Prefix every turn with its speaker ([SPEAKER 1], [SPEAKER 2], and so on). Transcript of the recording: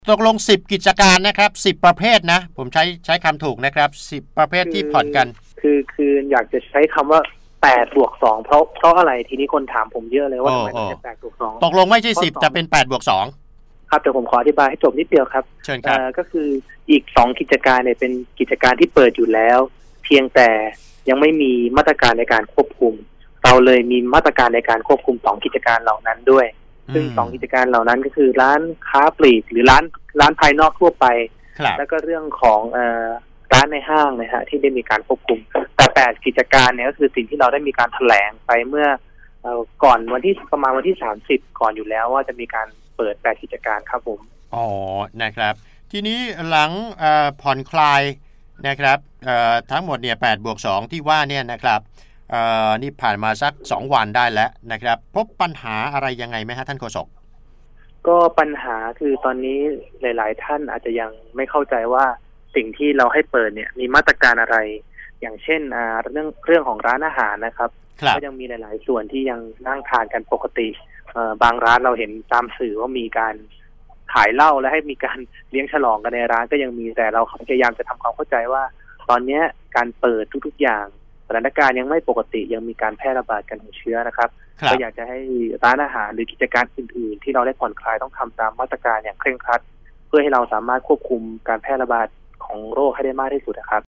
[SPEAKER 1] ตกลง10กิจการนะครับ10ประเภทนะผมใช้คำถูกนะครับ10ประเภทที่ผ่อนกัน
[SPEAKER 2] คืออยากจะใช้คำว่า8+2เพราะอะไรทีนี้คนถามผมเยอะเลยว่าทำไมต้องเป็น8+2
[SPEAKER 1] ตกลงไม่ใช่10แต่เป็น8+2
[SPEAKER 2] ครับแต่ผมขออธิบายให้จบนิดเดียวครับ
[SPEAKER 1] เชิญครับ
[SPEAKER 2] ก็คืออีก2กิจการเนี่ยเป็นกิจการที่เปิดอยู่แล้วเพียงแต่ยังไม่มีมาตรการในการควบคุมเราเลยมีมาตรการในการควบคุม2กิจการเหล่านั้นด้วยซึ่ง2กิจการเหล่านั้นก็คือร้านค้าปลีกหรือร้านภายนอกทั่วไปแล้วก็เรื่องของร้านในห้างนะฮะที่ได้มีการควบคุมแต่8กิจการเนี่ยก็คือสิ่งที่เราได้มีการแถลงไปเมื่อก่อนประมาณวันที่30ก่อนอยู่แล้วว่าจะมีการเปิด8กิจการครับผม
[SPEAKER 1] อ๋อนะครับทีนี้หลังผ่อนคลายนะครับทั้งหมดเนี่ย8+2ที่ว่าเนี่ยนะครับนี่ผ่านมาสัก2วันได้แล้วนะครับพบปัญหาอะไรยังไงไหมฮะท่านโฆษก
[SPEAKER 2] ก็ปัญหาคือตอนนี้หลายๆท่านอาจจะยังไม่เข้าใจว่าสิ่งที่เราให้เปิดเนี่ยมีมาตรการอะไรอย่างเช่นเรื่องของร้านอาหารนะครับก็ยังมีหลายๆส่วนที่ยังนั่งทานกันปกติบางร้านเราเห็นตามสื่อว่ามีการขายเหล้าและให้มีการเลี้ยงฉลองกันในร้านก็ยังมีแต่เราพยายามจะทำความเข้าใจว่าตอนนี้การเปิดทุกๆอย่างสถานการณ์ยังไม่ปกติยังมีการแพร่ระบาดกันของเชื้อนะครับก็อยากจะให้ร้านอาหารหรือกิจการอื่นๆที่เราได้ผ่อนคลายต้องทำตามมาตรการอย่างเคร่งครัดเพื่อให้เราสามารถควบคุมการแพร่ระบาดของโรคให้ได้มากที่สุดนะครับ